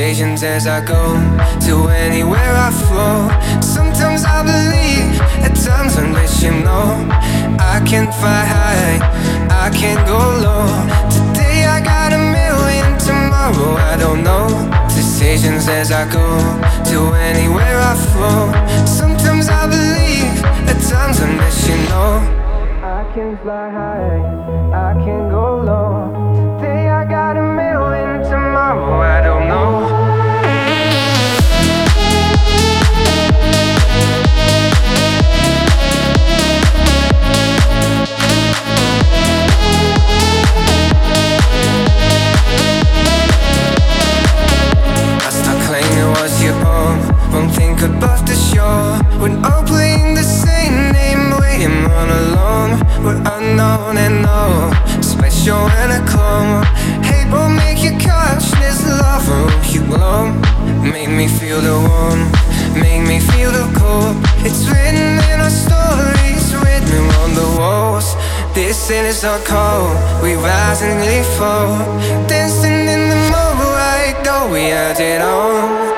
decisions as I go, to anywhere I flow. Sometimes I believe, at times I wish you know. I can't fly high, I can't go low. Today I got a million, tomorrow I don't know. Decisions as I go, to anywhere I flow. Sometimes I believe, at times I wish you know. I can fly high, I can go low. Today I got a million, tomorrow I don't know. I start claiming it was your own. Won't think above the shore. We're all playing the same name, waiting on alone. We're unknown and no special and a clone. Hey, won't make you catch this love will you glow. Make me feel the warmth, make me feel the cold. It's written in our stories, written on the walls. This is our call, we rise and we fall. Dancing in the moonlight, though we had it all.